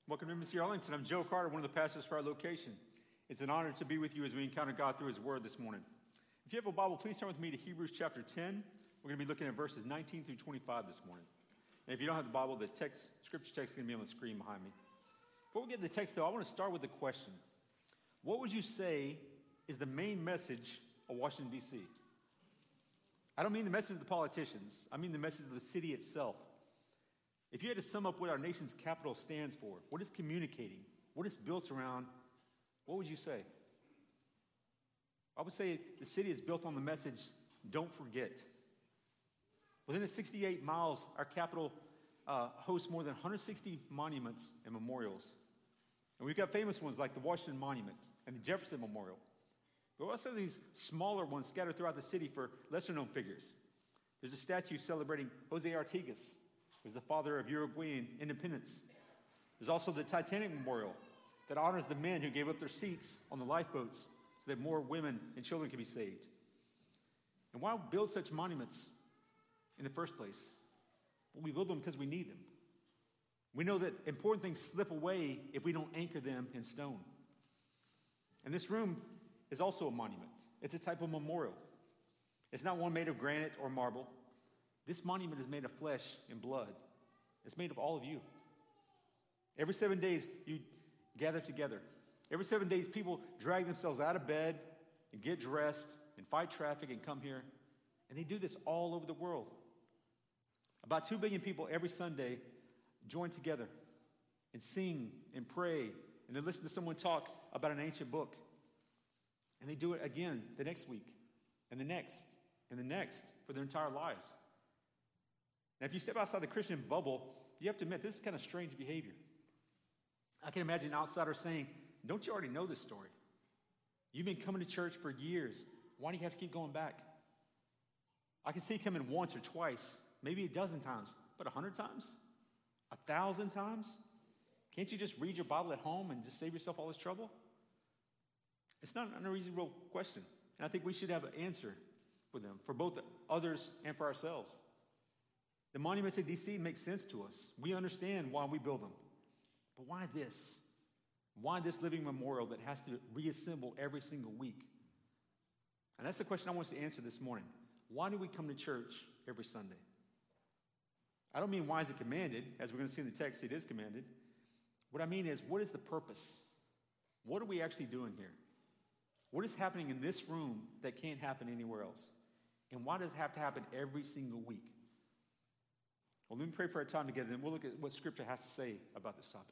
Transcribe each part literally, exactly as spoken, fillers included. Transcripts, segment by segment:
Welcome to Embassy Arlington. I'm Joe Carter, one of the pastors for our location. It's an honor to be with you as we encounter God through His Word this morning. If you have a Bible, please turn with me to Hebrews chapter ten. We're going to be looking at verses nineteen through twenty-five this morning. And if you don't have the Bible, the text, scripture text is going to be on the screen behind me. Before we get to the text, though, I want to start with the question. What would you say is the main message of Washington, D C? I don't mean the message of the politicians. I mean the message of the city itself. If you had to sum up what our nation's capital stands for, what it's communicating, what it's built around, what would you say? I would say the city is built on the message, don't forget. Within the sixty-eight miles, our capital uh, hosts more than one hundred sixty monuments and memorials. And we've got famous ones like the Washington Monument and the Jefferson Memorial. But we also have these smaller ones scattered throughout the city for lesser-known figures. There's a statue celebrating Jose Artigas, who was the father of Uruguayan independence. There's also the Titanic Memorial that honors the men who gave up their seats on the lifeboats so that more women and children could be saved. And why build such monuments in the first place? Well, we build them because we need them. We know that important things slip away if we don't anchor them in stone. And this room is also a monument. It's a type of memorial. It's not one made of granite or marble. This monument is made of flesh and blood. It's made of all of you. Every seven days, you gather together. Every seven days, people drag themselves out of bed and get dressed and fight traffic and come here. And they do this all over the world. About two billion people every Sunday join together and sing and pray and then listen to someone talk about an ancient book. And they do it again the next week and the next and the next for their entire lives. Now, if you step outside the Christian bubble, you have to admit this is kind of strange behavior. I can imagine outsiders saying, don't you already know this story? You've been coming to church for years. Why do you have to keep going back? I can see you coming once or twice, maybe a dozen times, but a hundred times? A thousand times? Can't you just read your Bible at home and just save yourself all this trouble? It's not an unreasonable question. And I think we should have an answer for them, for both others and for ourselves. The monuments in D C make sense to us. We understand why we build them. But why this? Why this living memorial that has to reassemble every single week? And that's the question I want us to answer this morning. Why do we come to church every Sunday? I don't mean why is it commanded. As we're going to see in the text, it is commanded. What I mean is, what is the purpose? What are we actually doing here? What is happening in this room that can't happen anywhere else? And why does it have to happen every single week? Well, let me pray for our time together, and we'll look at what Scripture has to say about this topic.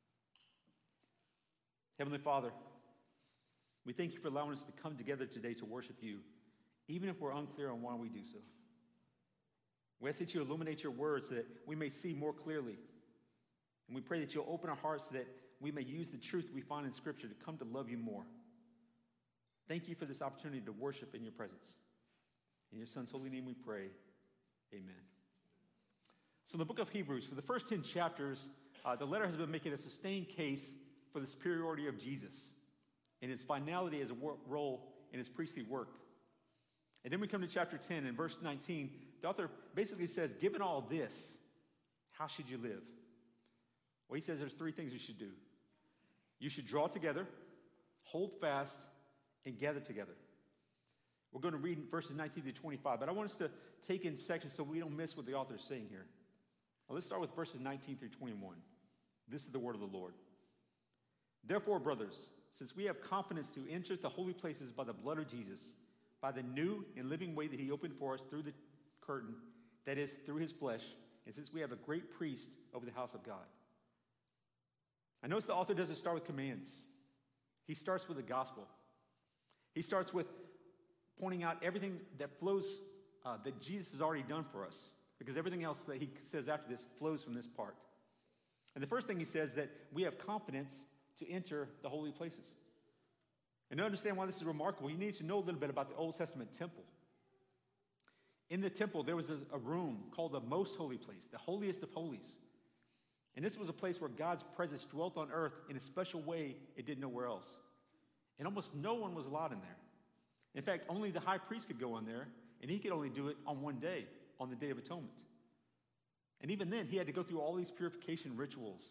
Heavenly Father, we thank you for allowing us to come together today to worship you, even if we're unclear on why we do so. We ask that you illuminate your words so that we may see more clearly. And we pray that you'll open our hearts so that we may use the truth we find in Scripture to come to love you more. Thank you for this opportunity to worship in your presence. In your Son's holy name we pray. Amen. So in the book of Hebrews, for the first ten chapters, uh, the letter has been making a sustained case for the superiority of Jesus and his finality as a wor- role in his priestly work. And then we come to chapter ten, and verse nineteen, the author basically says, given all this, how should you live? Well, he says there's three things you should do. You should draw together, hold fast, and gather together. We're going to read verses nineteen to twenty-five, but I want us to take in sections so we don't miss what the author is saying here. Well, let's start with verses nineteen through twenty-one. This is the word of the Lord. Therefore, brothers, since we have confidence to enter the holy places by the blood of Jesus, by the new and living way that he opened for us through the curtain, that is, through his flesh, and since we have a great priest over the house of God. I notice the author doesn't start with commands. He starts with the gospel. He starts with pointing out everything that flows, uh, that Jesus has already done for us, because everything else that he says after this flows from this part. And the first thing he says that we have confidence to enter the holy places. And to understand why this is remarkable, you need to know a little bit about the Old Testament temple. In the temple, there was a, a room called the most holy place, the holiest of holies. And this was a place where God's presence dwelt on earth in a special way it did nowhere else. And almost no one was allowed in there. In fact, only the high priest could go in there, and he could only do it on one day, on the Day of Atonement. And even then, he had to go through all these purification rituals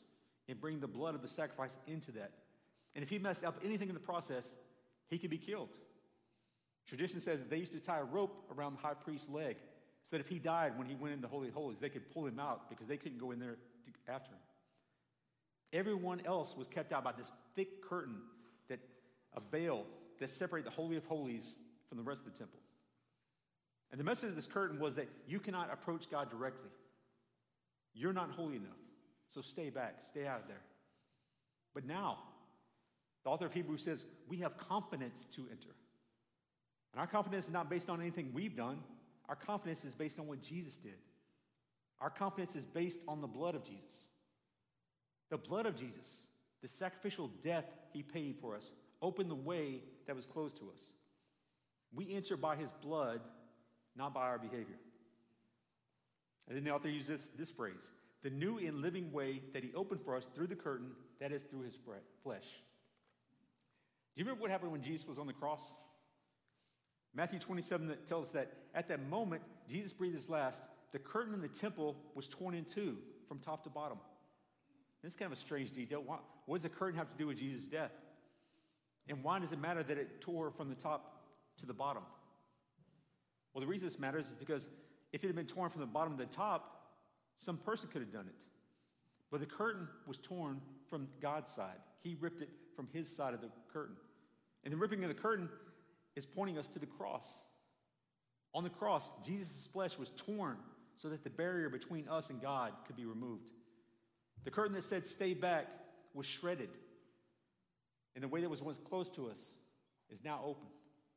and bring the blood of the sacrifice into that. And if he messed up anything in the process, he could be killed. Tradition says that they used to tie a rope around the high priest's leg so that if he died when he went into the Holy of Holies, they could pull him out because they couldn't go in there to, after him. Everyone else was kept out by this thick curtain, that a veil that separated the Holy of Holies from the rest of the temple. And the message of this curtain was that you cannot approach God directly. You're not holy enough, so stay back, stay out of there. But now, the author of Hebrews says, we have confidence to enter. And our confidence is not based on anything we've done. Our confidence is based on what Jesus did. Our confidence is based on the blood of Jesus. The blood of Jesus, the sacrificial death he paid for us, opened the way that was closed to us. We enter by his blood, not by our behavior. And then the author uses this, this phrase, the new and living way that he opened for us through the curtain, that is through his flesh. Do you remember what happened when Jesus was on the cross? Matthew twenty-seven that tells us that at that moment, Jesus breathed his last, the curtain in the temple was torn in two from top to bottom. This is kind of a strange detail. Why, what does the curtain have to do with Jesus' death? And why does it matter that it tore from the top to the bottom? Well, the reason this matters is because if it had been torn from the bottom to the top, some person could have done it. But the curtain was torn from God's side. He ripped it from his side of the curtain. And the ripping of the curtain is pointing us to the cross. On the cross, Jesus' flesh was torn so that the barrier between us and God could be removed. The curtain that said, stay back, was shredded. And the way that was once closed to us is now open.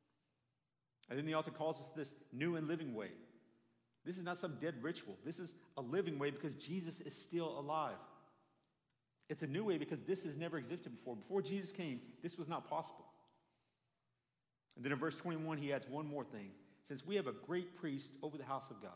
And then the author calls us this new and living way. This is not some dead ritual. This is a living way because Jesus is still alive. It's a new way because this has never existed before. Before Jesus came, this was not possible. And then in verse twenty-one, he adds one more thing. Since we have a great priest over the house of God.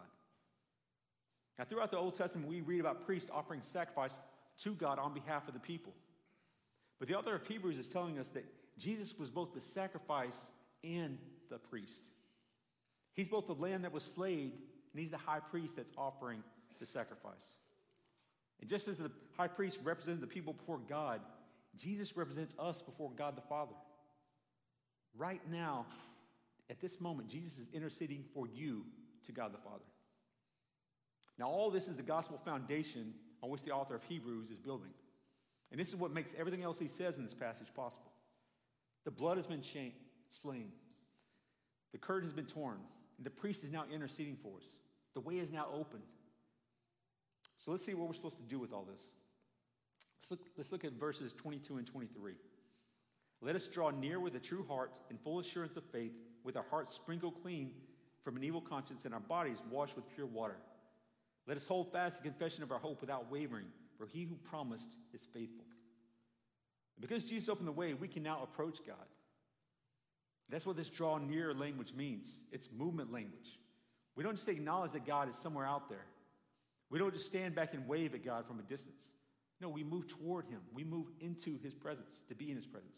Now, throughout the Old Testament, we read about priests offering sacrifice to God on behalf of the people. But the author of Hebrews is telling us that Jesus was both the sacrifice and the priest. He's both the lamb that was slain, and he's the high priest that's offering the sacrifice. And just as the high priest represented the people before God, Jesus represents us before God the Father. Right now, at this moment, Jesus is interceding for you to God the Father. Now, all this is the gospel foundation on which the author of Hebrews is building. And this is what makes everything else he says in this passage possible. The blood has been slain. The curtain has been torn. And the priest is now interceding for us. The way is now open. So let's see what we're supposed to do with all this. Let's look, let's look at verses twenty-two and twenty-three. Let us draw near with a true heart in full assurance of faith, with our hearts sprinkled clean from an evil conscience and our bodies washed with pure water. Let us hold fast the confession of our hope without wavering, for he who promised is faithful. And because Jesus opened the way, we can now approach God. That's what this draw near language means. It's movement language. We don't just acknowledge that God is somewhere out there. We don't just stand back and wave at God from a distance. No, we move toward him. We move into his presence, to be in his presence.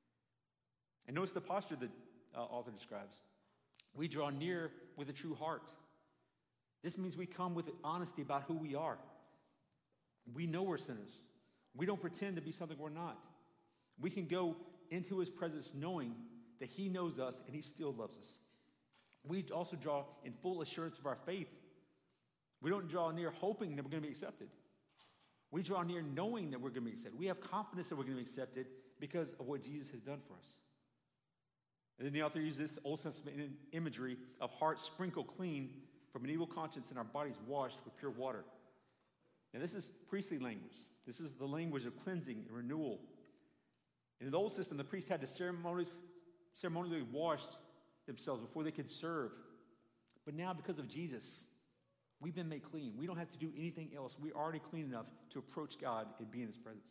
And notice the posture that uh, author describes. We draw near with a true heart. This means we come with honesty about who we are. We know we're sinners. We don't pretend to be something we're not. We can go into his presence knowing that he knows us and he still loves us. We also draw in full assurance of our faith. We don't draw near hoping that we're going to be accepted. We draw near knowing that we're going to be accepted. We have confidence that we're going to be accepted because of what Jesus has done for us. And then the author uses this Old Testament imagery of hearts sprinkled clean from an evil conscience and our bodies washed with pure water. Now, this is priestly language. This is the language of cleansing and renewal. In the old system, the priests had to ceremonially wash themselves before they could serve. But now, because of Jesus, we've been made clean. We don't have to do anything else. We're already clean enough to approach God and be in his presence.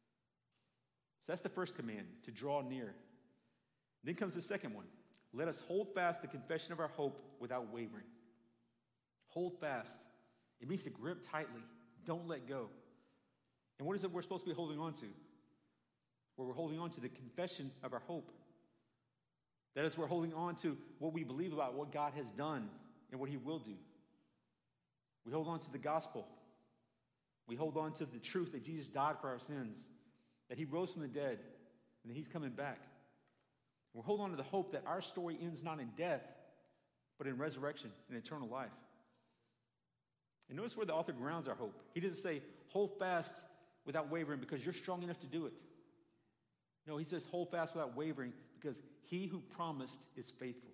So that's the first command, to draw near. Then comes the second one. Let us hold fast the confession of our hope without wavering. Hold fast. It means to grip tightly. Don't let go. And what is it we're supposed to be holding on to? Well, we're holding on to the confession of our hope. That is, we're holding on to what we believe about what God has done and what he will do. We hold on to the gospel. We hold on to the truth that Jesus died for our sins, that he rose from the dead, and that he's coming back. We hold on to the hope that our story ends not in death, but in resurrection and eternal life. And notice where the author grounds our hope. He doesn't say, hold fast without wavering because you're strong enough to do it. No, he says, hold fast without wavering because he who promised is faithful.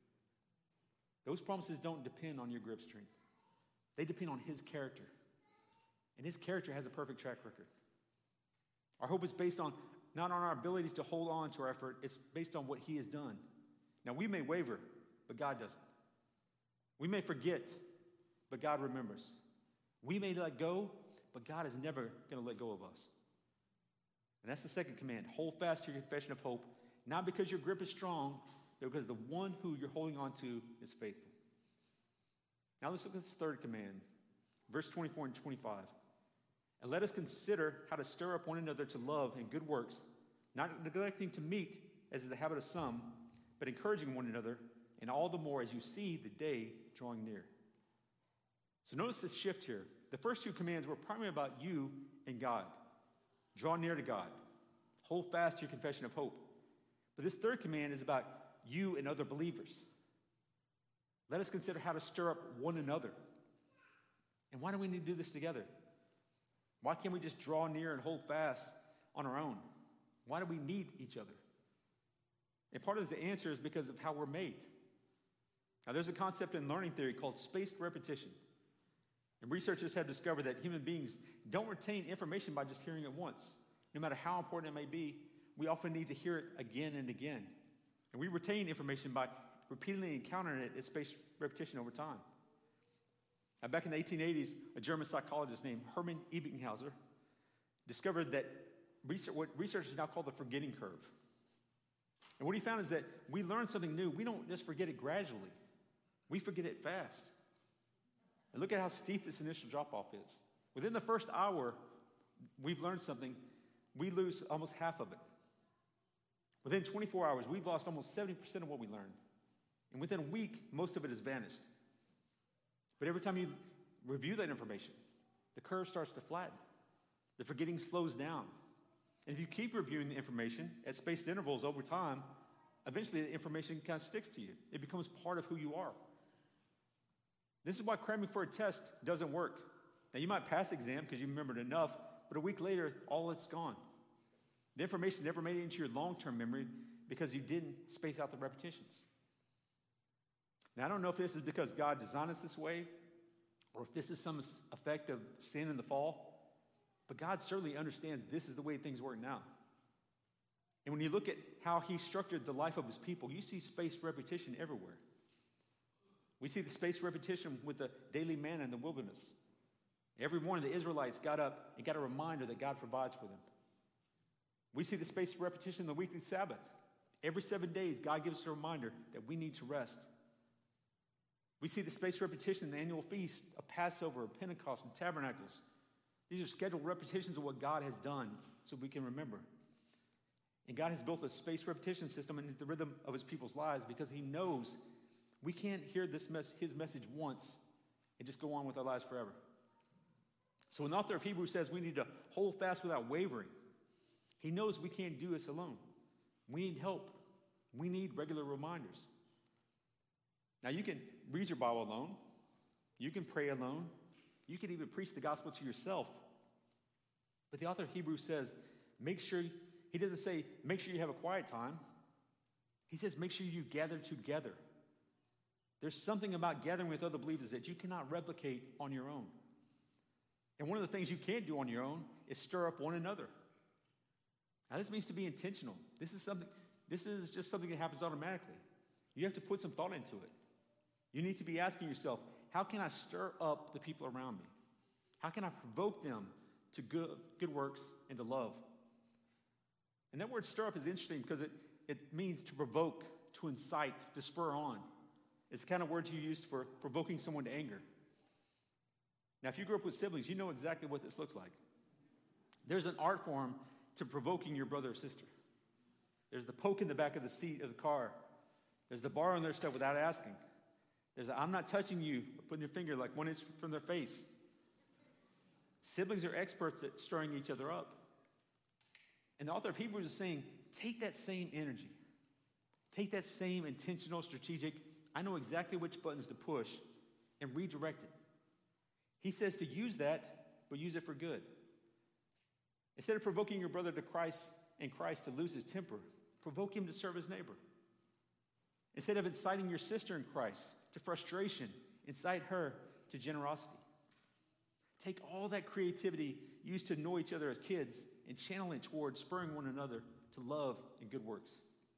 Those promises don't depend on your grip strength. They depend on his character. And his character has a perfect track record. Our hope is based on, not on our abilities to hold on to our effort. It's based on what he has done. Now, we may waver, but God doesn't. We may forget, but God remembers. We may let go, but God is never going to let go of us. And that's the second command. Hold fast to your confession of hope, not because your grip is strong, but because the one who you're holding on to is faithful. Now let's look at this third command, verse twenty-four and twenty-five. And let us consider how to stir up one another to love and good works, not neglecting to meet, as is the habit of some, but encouraging one another, and all the more as you see the day drawing near. So notice this shift here. The first two commands were primarily about you and God. Draw near to God. Hold fast to your confession of hope. But this third command is about you and other believers. Let us consider how to stir up one another. And why do we need to do this together? Why can't we just draw near and hold fast on our own? Why do we need each other? And part of the answer is because of how we're made. Now, there's a concept in learning theory called spaced repetition. And researchers have discovered that human beings don't retain information by just hearing it once. No matter how important it may be, we often need to hear it again and again. And we retain information by repeatedly encountering it at spaced repetition over time. Now, back in the eighteen eighties, a German psychologist named Hermann Ebbinghaus discovered that research, what researchers now call the forgetting curve. And what he found is that we learn something new. We don't just forget it gradually. We forget it fast. And look at how steep this initial drop-off is. Within the first hour, we've learned something. We lose almost half of it. Within twenty-four hours, we've lost almost seventy percent of what we learned. And within a week, most of it has vanished. But every time you review that information, the curve starts to flatten. The forgetting slows down. And if you keep reviewing the information at spaced intervals over time, eventually the information kind of sticks to you. It becomes part of who you are. This is why cramming for a test doesn't work. Now, you might pass the exam because you remembered enough, but a week later, all it's gone. The information never made it into your long-term memory because you didn't space out the repetitions. Now, I don't know if this is because God designed us this way or if this is some effect of sin in the fall, but God certainly understands this is the way things work now. And when you look at how he structured the life of his people, you see spaced repetition everywhere. We see the spaced repetition with the daily manna in the wilderness. Every morning, the Israelites got up and got a reminder that God provides for them. We see the spaced repetition in the weekly Sabbath. Every seven days, God gives us a reminder that we need to rest. We see the spaced repetition in the annual feast of Passover, of Pentecost, and Tabernacles. These are scheduled repetitions of what God has done so we can remember. And God has built a spaced repetition system into the rhythm of his people's lives because he knows we can't hear this mess, his message once and just go on with our lives forever. So when the author of Hebrews says we need to hold fast without wavering, he knows we can't do this alone. We need help. We need regular reminders. Now, you can read your Bible alone. You can pray alone. You can even preach the gospel to yourself. But the author of Hebrews says, make sure, he doesn't say, make sure you have a quiet time. He says, make sure you gather together. There's something about gathering with other believers that you cannot replicate on your own. And one of the things you can't do on your own is stir up one another. Now, this means to be intentional. This is something, this is just something that happens automatically. You have to put some thought into it. You need to be asking yourself, how can I stir up the people around me? How can I provoke them to good, good works and to love? And that word stir up is interesting because it, it means to provoke, to incite, to spur on. It's the kind of word you use for provoking someone to anger. Now, if you grew up with siblings, you know exactly what this looks like. There's an art form to provoking your brother or sister. There's the poke in the back of the seat of the car. There's the borrowing their stuff without asking. There's a, I'm not touching you, putting your finger like one inch from their face. Siblings are experts at stirring each other up. And the author of Hebrews is saying, take that same energy. Take that same intentional, strategic, I know exactly which buttons to push, and redirect it. He says to use that, but use it for good. Instead of provoking your brother to Christ and Christ to lose his temper, provoke him to serve his neighbor. Instead of inciting your sister in Christ to frustration, incite her to generosity. Take all that creativity used to know each other as kids and channel it towards spurring one another to love and good works.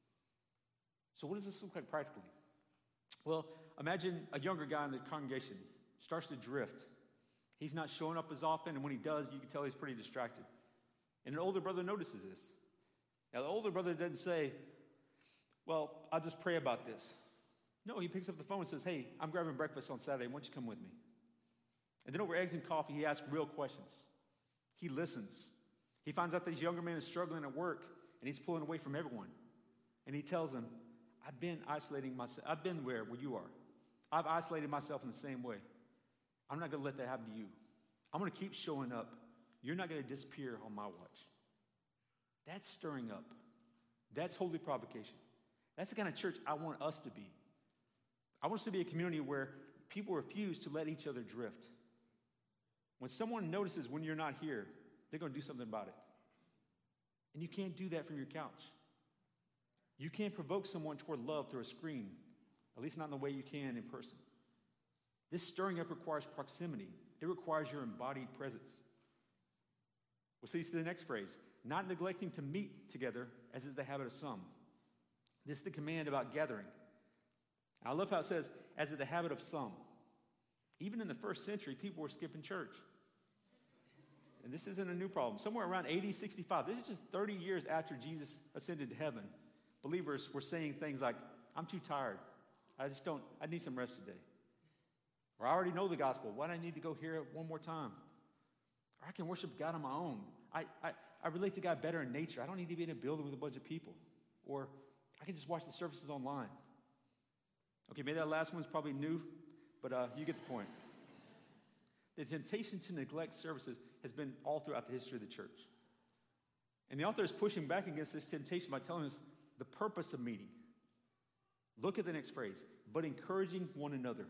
So what does this look like practically? Well, imagine a younger guy in the congregation starts to drift. He's not showing up as often, and when he does, you can tell he's pretty distracted. And an older brother notices this. Now, the older brother doesn't say, well, I'll just pray about this. No, he picks up the phone and says, hey, I'm grabbing breakfast on Saturday. Why don't you come with me? And then over eggs and coffee, he asks real questions. He listens. He finds out that this younger man is struggling at work, and he's pulling away from everyone. And he tells him, I've been isolating myself. I've been where, where you are. I've isolated myself in the same way. I'm not going to let that happen to you. I'm going to keep showing up. You're not going to disappear on my watch. That's stirring up. That's holy provocation. That's the kind of church I want us to be. I want us to be a community where people refuse to let each other drift. When someone notices when you're not here, they're going to do something about it. And you can't do that from your couch. You can't provoke someone toward love through a screen, at least not in the way you can in person. This stirring up requires proximity. It requires your embodied presence. Which leads to the next phrase, not neglecting to meet together, as is the habit of some. This is the command about gathering. I love how it says, as is the habit of some. Even in the first century, people were skipping church. And this isn't a new problem. Somewhere around A D sixty-five, this is just thirty years after Jesus ascended to heaven, believers were saying things like, I'm too tired. I just don't, I need some rest today. Or I already know the gospel. Why do I need to go hear it one more time? Or I can worship God on my own. I, I, I relate to God better in nature. I don't need to be in a building with a bunch of people. Or I can just watch the services online. Okay, maybe that last one's probably new, but uh, you get the point. The temptation to neglect services has been all throughout the history of the church. And the author is pushing back against this temptation by telling us the purpose of meeting. Look at the next phrase, but encouraging one another.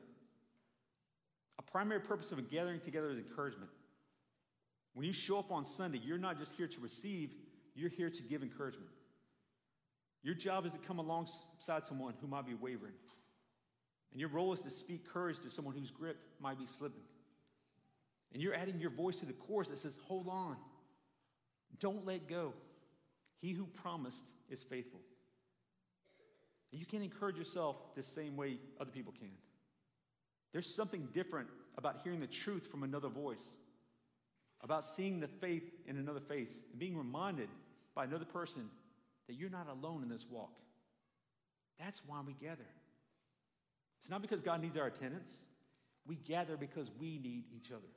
A primary purpose of a gathering together is encouragement. When you show up on Sunday, you're not just here to receive, you're here to give encouragement. Your job is to come alongside someone who might be wavering. And your role is to speak courage to someone whose grip might be slipping. And you're adding your voice to the chorus that says, hold on. Don't let go. He who promised is faithful. You can encourage yourself the same way other people can. There's something different about hearing the truth from another voice, about seeing the faith in another face, and being reminded by another person that you're not alone in this walk. That's why we gather. It's not because God needs our attendance. We gather because we need each other.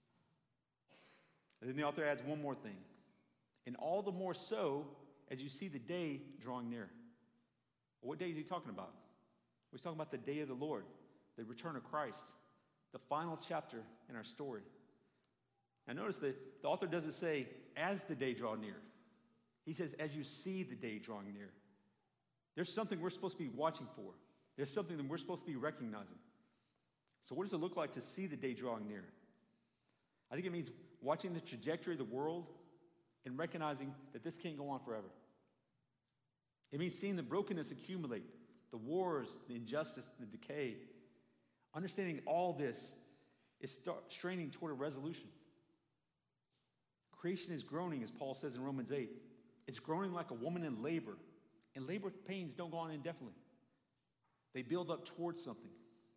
And then the author adds one more thing. And all the more so as you see the day drawing near. Well, what day is he talking about? He's talking about the day of the Lord, the return of Christ, the final chapter in our story. Now notice that the author doesn't say, as the day draw near. He says, as you see the day drawing near. There's something we're supposed to be watching for. There's something that we're supposed to be recognizing. So what does it look like to see the day drawing near? I think it means watching the trajectory of the world and recognizing that this can't go on forever. It means seeing the brokenness accumulate, the wars, the injustice, the decay. Understanding all this is start straining toward a resolution. Creation is groaning, as Paul says in Romans eight. It's groaning like a woman in labor. And labor pains don't go on indefinitely. They build up towards something.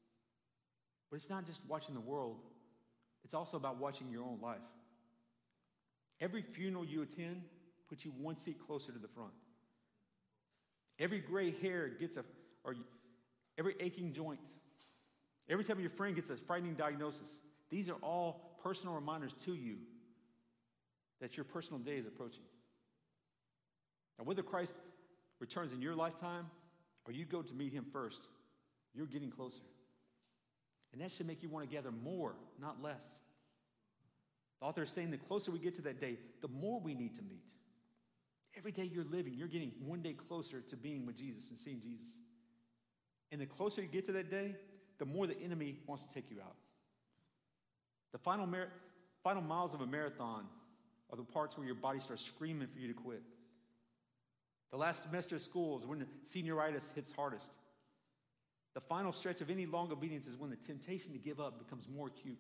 But it's not just watching the world. It's also about watching your own life. Every funeral you attend puts you one seat closer to the front. Every gray hair gets a, or every aching joint. Every time your friend gets a frightening diagnosis. These are all personal reminders to you that your personal day is approaching. Now, whether Christ returns in your lifetime or you go to meet him first, you're getting closer. And that should make you want to gather more, not less. The author is saying the closer we get to that day, the more we need to meet. Every day you're living, you're getting one day closer to being with Jesus and seeing Jesus. And the closer you get to that day, the more the enemy wants to take you out. The final, mar- final miles of a marathon are the parts where your body starts screaming for you to quit. The last semester of school is when senioritis hits hardest. The final stretch of any long obedience is when the temptation to give up becomes more acute.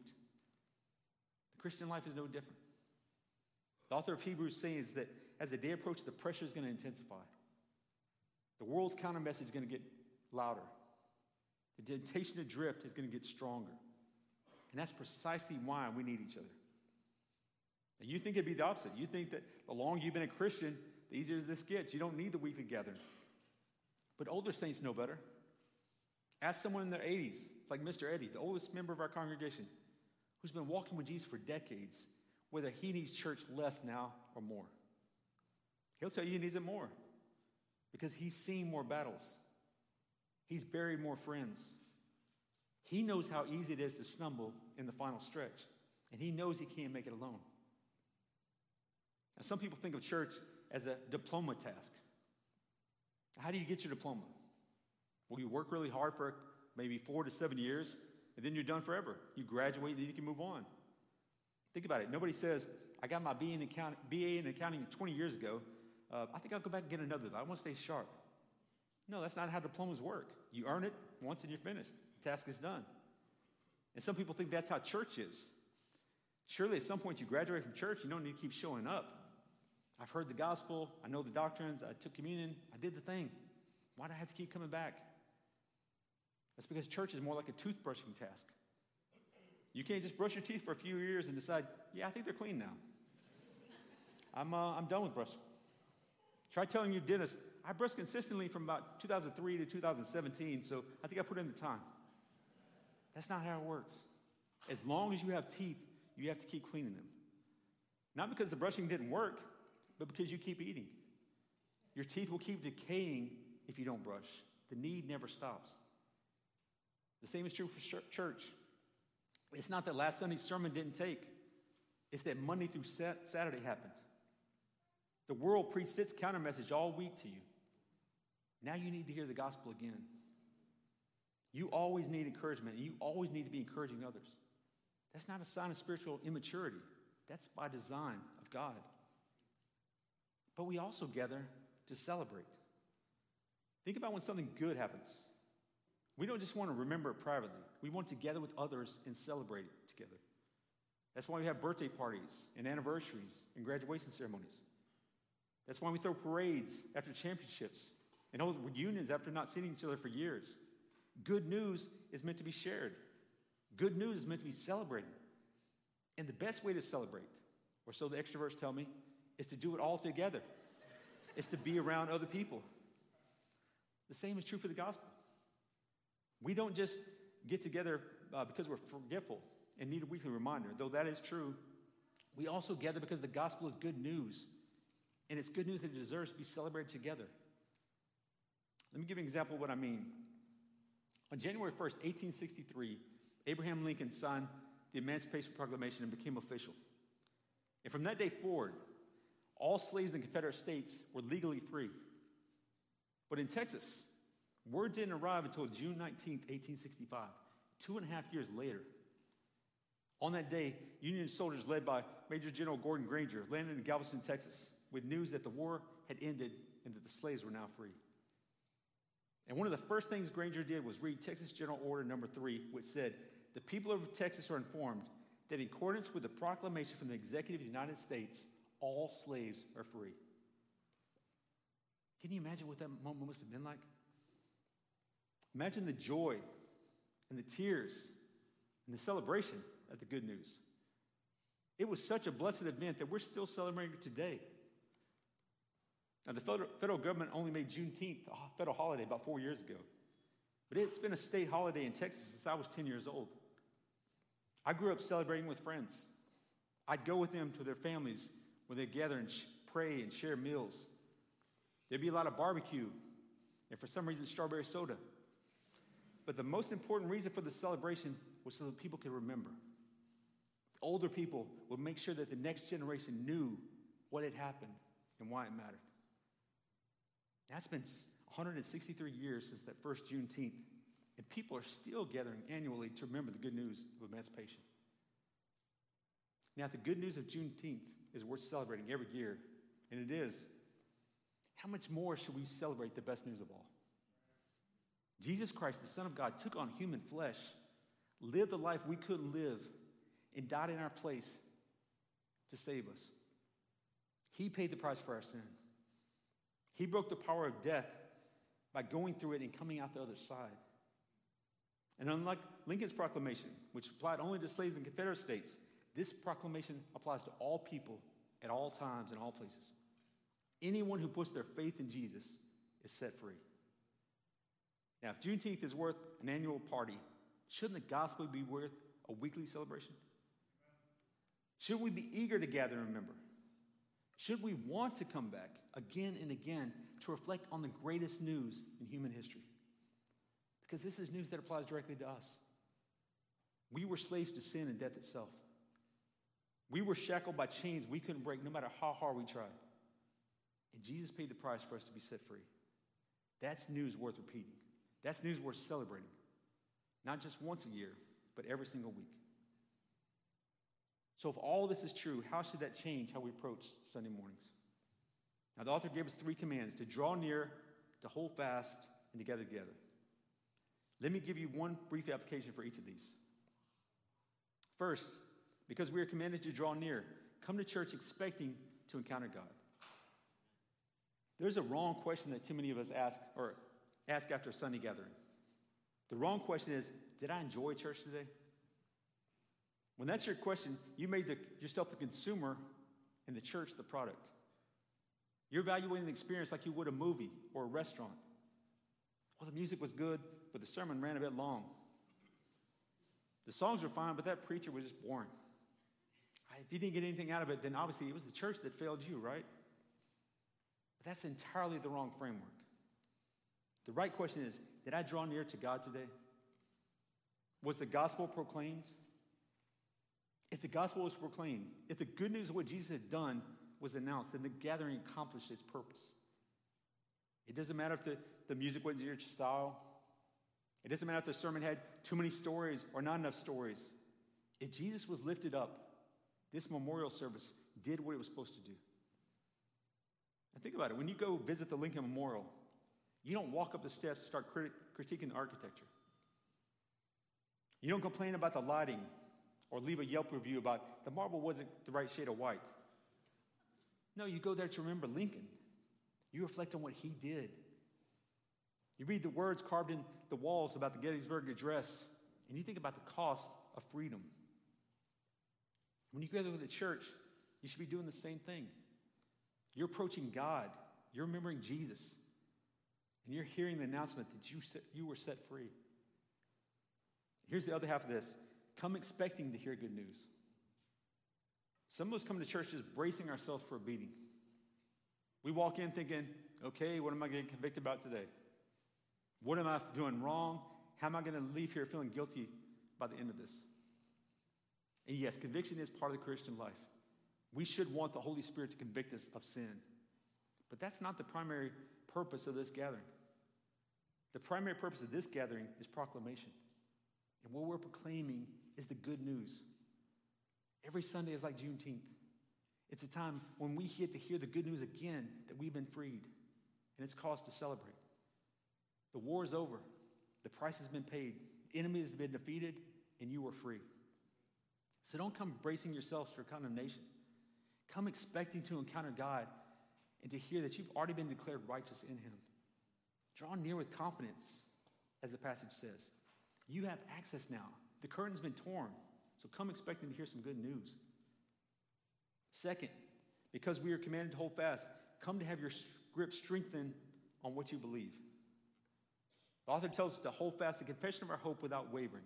The Christian life is no different. The author of Hebrews says that as the day approaches, the pressure is going to intensify. The world's counter message is going to get louder. The temptation to drift is going to get stronger. And that's precisely why we need each other. Now, you think it'd be the opposite. You think that the longer you've been a Christian, the easier this gets. You don't need the weekly gathering. But older saints know better. Ask someone in their eighties, like Mister Eddie, the oldest member of our congregation, who's been walking with Jesus for decades, whether he needs church less now or more. He'll tell you he needs it more because he's seen more battles. He's buried more friends. He knows how easy it is to stumble in the final stretch, and he knows he can't make it alone. Now, some people think of church as a diploma task. How do you get your diploma? Well, you work really hard for maybe four to seven years, and then you're done forever. You graduate, and then you can move on. Think about it. Nobody says, I got my B A in, account- B A in accounting twenty years ago. Uh, I think I'll go back and get another. I want to stay sharp. No, that's not how diplomas work. You earn it once and you're finished. The task is done. And some people think that's how church is. Surely at some point you graduate from church, you don't need to keep showing up. I've heard the gospel. I know the doctrines. I took communion. I did the thing. Why do I have to keep coming back? That's because church is more like a toothbrushing task. You can't just brush your teeth for a few years and decide, yeah, I think they're clean now. I'm, uh, I'm done with brushing. Try telling your dentist, I brushed consistently from about two thousand three to two thousand seventeen, so I think I put in the time. That's not how it works. As long as you have teeth, you have to keep cleaning them. Not because the brushing didn't work, but because you keep eating. Your teeth will keep decaying if you don't brush. The need never stops. The same is true for church. It's not that last Sunday's sermon didn't take. It's that Monday through Saturday happened. The world preached its counter message all week to you. Now you need to hear the gospel again. You always need encouragement, and you always need to be encouraging others. That's not a sign of spiritual immaturity. That's by design of God. But we also gather to celebrate. Think about when something good happens. We don't just want to remember it privately. We want to gather with others and celebrate it together. That's why we have birthday parties and anniversaries and graduation ceremonies. That's why we throw parades after championships and hold reunions after not seeing each other for years. Good news is meant to be shared. Good news is meant to be celebrated. And the best way to celebrate, or so the extroverts tell me, is to do it all together. It's to be around other people. The same is true for the gospel. We don't just get together uh, because we're forgetful and need a weekly reminder, though that is true. We also gather because the gospel is good news, and it's good news that it deserves to be celebrated together. Let me give you an example of what I mean. On January first, eighteen sixty-three, Abraham Lincoln signed the Emancipation Proclamation and became official. And from that day forward, all slaves in the Confederate States were legally free. But in Texas, word didn't arrive until June nineteenth, eighteen sixty-five, two and a half years later. On that day, Union soldiers led by Major General Gordon Granger landed in Galveston, Texas, with news that the war had ended and that the slaves were now free. And one of the first things Granger did was read Texas General Order Number three, which said, "The people of Texas are informed that in accordance with the proclamation from the Executive of the United States, all slaves are free." Can you imagine what that moment must have been like? Imagine the joy and the tears and the celebration at the good news. It was such a blessed event that we're still celebrating today. Now, the federal, federal government only made Juneteenth a federal holiday about four years ago. But it's been a state holiday in Texas since I was ten years old. I grew up celebrating with friends. I'd go with them to their families where they'd gather and sh- pray and share meals. There'd be a lot of barbecue and, for some reason, strawberry soda. But the most important reason for the celebration was so that people could remember. Older people would make sure that the next generation knew what had happened and why it mattered. That's been one hundred sixty-three years since that first Juneteenth, and people are still gathering annually to remember the good news of emancipation. Now, if the good news of Juneteenth is worth celebrating every year, and it is, how much more should we celebrate the best news of all? Jesus Christ, the Son of God, took on human flesh, lived the life we couldn't live, and died in our place to save us. He paid the price for our sin. He broke the power of death by going through it and coming out the other side. And unlike Lincoln's proclamation, which applied only to slaves in Confederate states, this proclamation applies to all people at all times and all places. Anyone who puts their faith in Jesus is set free. Now, if Juneteenth is worth an annual party, shouldn't the gospel be worth a weekly celebration? Should we be eager to gather and remember? Should we want to come back again and again to reflect on the greatest news in human history? Because this is news that applies directly to us. We were slaves to sin and death itself. We were shackled by chains we couldn't break no matter how hard we tried. And Jesus paid the price for us to be set free. That's news worth repeating. That's news worth celebrating. Not just once a year, but every single week. So if all this is true, how should that change how we approach Sunday mornings? Now, the author gave us three commands: to draw near, to hold fast, and to gather together. Let me give you one brief application for each of these. First, because we are commanded to draw near, come to church expecting to encounter God. There's a wrong question that too many of us ask or ask after a Sunday gathering. The wrong question is, did I enjoy church today? When that's your question, you made the, yourself the consumer and the church the product. You're evaluating the experience like you would a movie or a restaurant. Well, the music was good, but the sermon ran a bit long. The songs were fine, but that preacher was just boring. If you didn't get anything out of it, then obviously it was the church that failed you, right? But that's entirely the wrong framework. The right question is, did I draw near to God today? Was the gospel proclaimed? If the gospel was proclaimed, if the good news of what Jesus had done was announced, then the gathering accomplished its purpose. It doesn't matter if the, the music wasn't your style. It doesn't matter if the sermon had too many stories or not enough stories. If Jesus was lifted up, this memorial service did what it was supposed to do. And think about it. When you go visit the Lincoln Memorial, you don't walk up the steps and start criti- critiquing the architecture. You don't complain about the lighting or leave a Yelp review about the marble wasn't the right shade of white. No, you go there to remember Lincoln. You reflect on what he did. You read the words carved in the walls about the Gettysburg Address, and you think about the cost of freedom. When you gather with the church, you should be doing the same thing. You're approaching God. You're remembering Jesus. And you're hearing the announcement that you, set, you were set free. Here's the other half of this. Come expecting to hear good news. Some of us come to church just bracing ourselves for a beating. We walk in thinking, okay, what am I getting convicted about today? What am I doing wrong? How am I going to leave here feeling guilty by the end of this? And yes, conviction is part of the Christian life. We should want the Holy Spirit to convict us of sin. But that's not the primary purpose of this gathering. The primary purpose of this gathering is proclamation. And what we're proclaiming is the good news. Every Sunday is like Juneteenth. It's a time when we get to hear the good news again that we've been freed. And it's cause to celebrate. The war is over. The price has been paid. The enemy has been defeated, and you are free. So don't come bracing yourselves for condemnation. Come expecting to encounter God and to hear that you've already been declared righteous in him. Draw near with confidence, as the passage says. You have access now. The curtain's been torn, so come expecting to hear some good news. Second, because we are commanded to hold fast, come to have your grip strengthened on what you believe. The author tells us to hold fast the confession of our hope without wavering.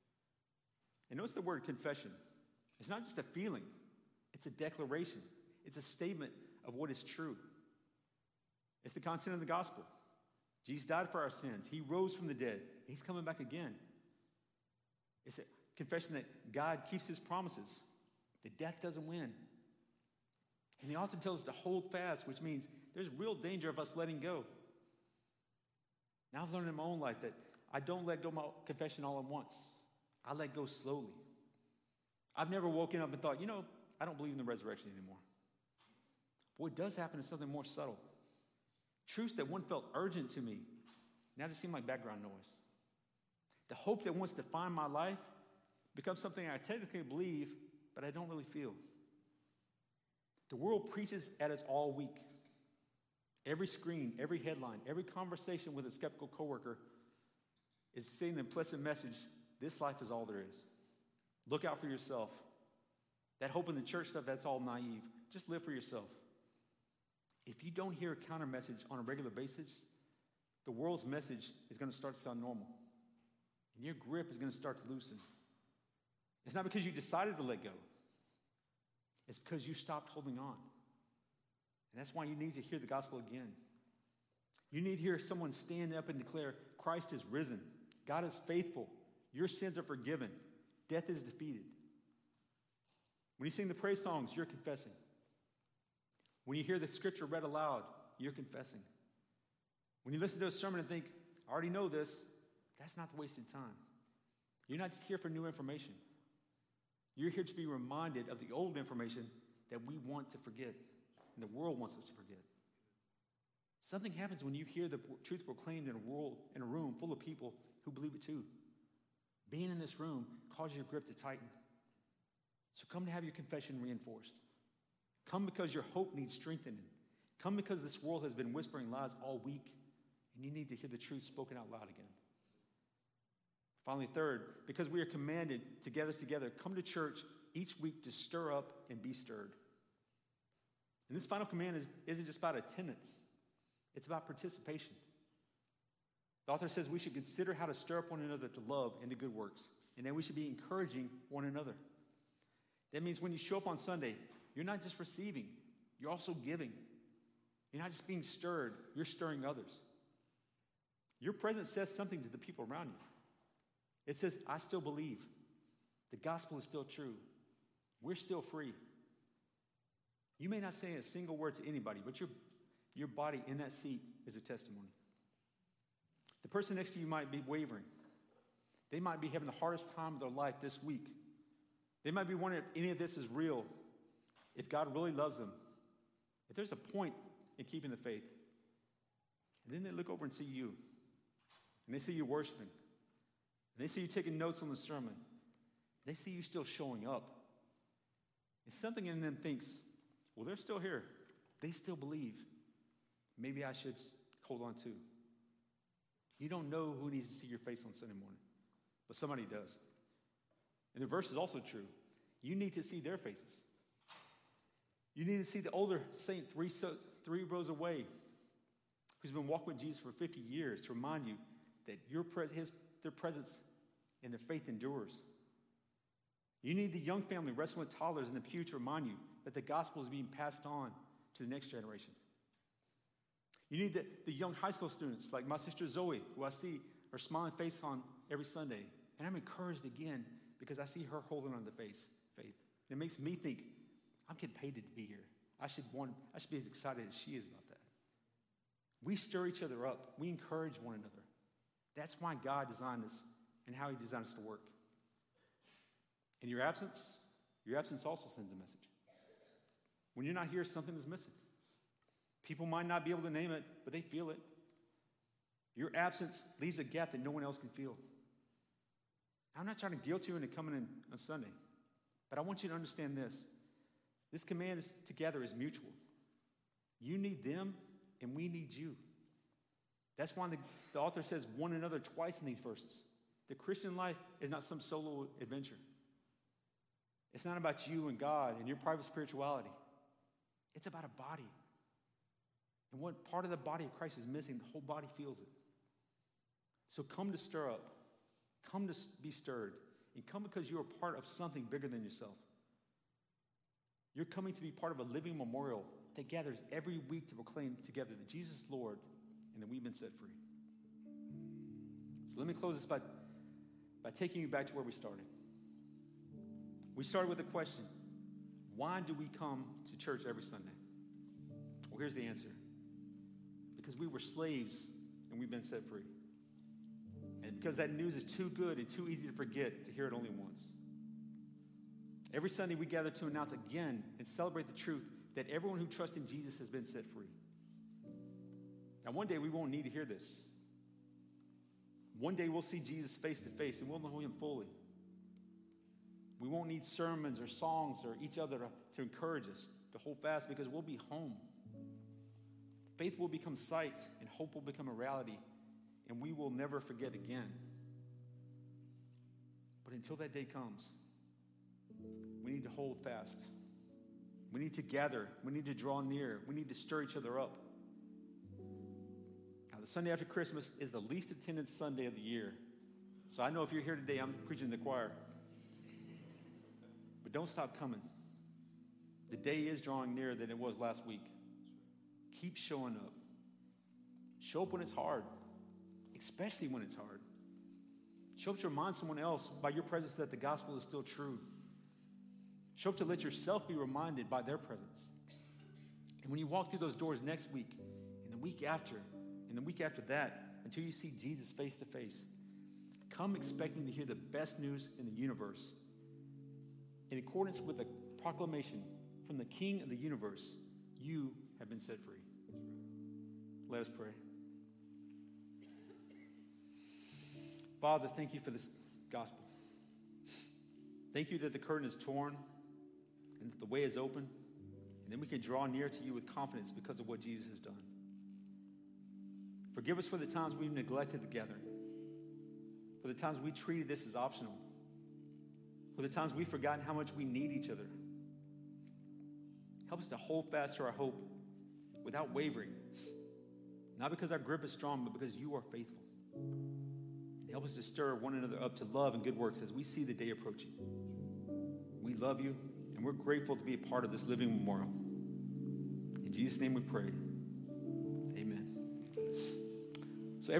And notice the word confession. It's not just a feeling. It's a declaration. It's a statement of what is true. It's the content of the gospel. Jesus died for our sins. He rose from the dead. He's coming back again. It's a confession that God keeps his promises. that death doesn't win. And the author tells us to hold fast, which means there's real danger of us letting go. Now I've learned in my own life that I don't let go of my confession all at once. I let go slowly. I've never woken up and thought, you know, I don't believe in the resurrection anymore. But what does happen is something more subtle. Truths that once felt urgent to me now just seem like background noise. The hope that once defined my life becomes something I technically believe, but I don't really feel. The world preaches at us all week. Every screen, every headline, every conversation with a skeptical coworker is saying the implicit message, this life is all there is. Look out for yourself. That hope in the church stuff, that's all naive. Just live for yourself. If you don't hear a counter message on a regular basis, the world's message is going to start to sound normal. And your grip is going to start to loosen. It's not because you decided to let go. It's because you stopped holding on. And that's why you need to hear the gospel again. You need to hear someone stand up and declare, Christ is risen. God is faithful. Your sins are forgiven. Death is defeated. When you sing the praise songs, you're confessing. When you hear the scripture read aloud, you're confessing. When you listen to a sermon and think, I already know this, that's not the wasted time. You're not just here for new information. You're here to be reminded of the old information that we want to forget, and the world wants us to forget. Something happens when you hear the truth proclaimed in a world, in a room full of people who believe it too. Being in this room causes your grip to tighten. So come to have your confession reinforced. Come because your hope needs strengthening. Come because this world has been whispering lies all week, and you need to hear the truth spoken out loud again. Finally, third, because we are commanded to gather together, come to church each week to stir up and be stirred. And this final command is, isn't just about attendance. It's about participation. The author says we should consider how to stir up one another to love and to good works, and then we should be encouraging one another. That means when you show up on Sunday, you're not just receiving, you're also giving. You're not just being stirred, you're stirring others. Your presence says something to the people around you. It says, I still believe. The gospel is still true. We're still free. You may not say a single word to anybody, but your, your body in that seat is a testimony. The person next to you might be wavering. They might be having the hardest time of their life this week. They might be wondering if any of this is real, if God really loves them, if there's a point in keeping the faith. And then they look over and see you, and they see you worshiping, and they see you taking notes on the sermon. They see you still showing up. And something in them thinks, well, they're still here. They still believe. Maybe I should hold on too. You don't know who needs to see your face on Sunday morning, but somebody does. And the verse is also true. You need to see their faces. You need to see the older saint three, three rows away who's been walking with Jesus for fifty years to remind you that your pres- his, their presence and their faith endures. You need the young family wrestling with toddlers in the pew to remind you that the gospel is being passed on to the next generation. You need the, the young high school students like my sister Zoe, who I see her smiling face on every Sunday. And I'm encouraged again because I see her holding on to face, faith. And it makes me think, I'm getting paid to be here. I should, want, I should be as excited as she is about that. We stir each other up. We encourage one another. That's why God designed us and how he designed us to work. In your absence, your absence also sends a message. When you're not here, something is missing. People might not be able to name it, but they feel it. Your absence leaves a gap that no one else can feel. I'm not trying to guilt you into coming in on Sunday, but I want you to understand this. This command is, together is mutual. You need them, and we need you. That's why the, the author says one another twice in these verses. The Christian life is not some solo adventure. It's not about you and God and your private spirituality. It's about a body. And what part of the body of Christ is missing, the whole body feels it. So come to stir up. Come to be stirred. And come because you are part of something bigger than yourself. You're coming to be part of a living memorial that gathers every week to proclaim together that Jesus is Lord and that we've been set free. So let me close this by, by taking you back to where we started. We started with a question. Why do we come to church every Sunday? Well, here's the answer. Because we were slaves and we've been set free. And because that news is too good and too easy to forget to hear it only once. Every Sunday we gather to announce again and celebrate the truth that everyone who trusts in Jesus has been set free. Now, one day we won't need to hear this. One day we'll see Jesus face to face and we'll know him fully. We won't need sermons or songs or each other to, to encourage us to hold fast because we'll be home. Faith will become sight and hope will become a reality, and we will never forget again. But until that day comes, we need to hold fast. We need to gather. We need to draw near. We need to stir each other up. Now, the Sunday after Christmas is the least attended Sunday of the year. So I know if you're here today, I'm preaching to the choir. But don't stop coming. The day is drawing nearer than it was last week. Keep showing up. Show up when it's hard, especially when it's hard. Show up to remind someone else by your presence that the gospel is still true. Show up to let yourself be reminded by their presence. And when you walk through those doors next week, and the week after, and the week after that, until you see Jesus face to face, come expecting to hear the best news in the universe. In accordance with the proclamation from the King of the universe, you have been set free. Let us pray. Father, thank you for this gospel. Thank you that the curtain is torn and that the way is open, and then we can draw near to you with confidence because of what Jesus has done. Forgive us for the times we've neglected the gathering, for the times we treated this as optional, for the times we've forgotten how much we need each other. Help us to hold fast to our hope without wavering, not because our grip is strong, but because you are faithful. And help us to stir one another up to love and good works as we see the day approaching. We love you, and we're grateful to be a part of this living memorial. In Jesus' name we pray. Amen.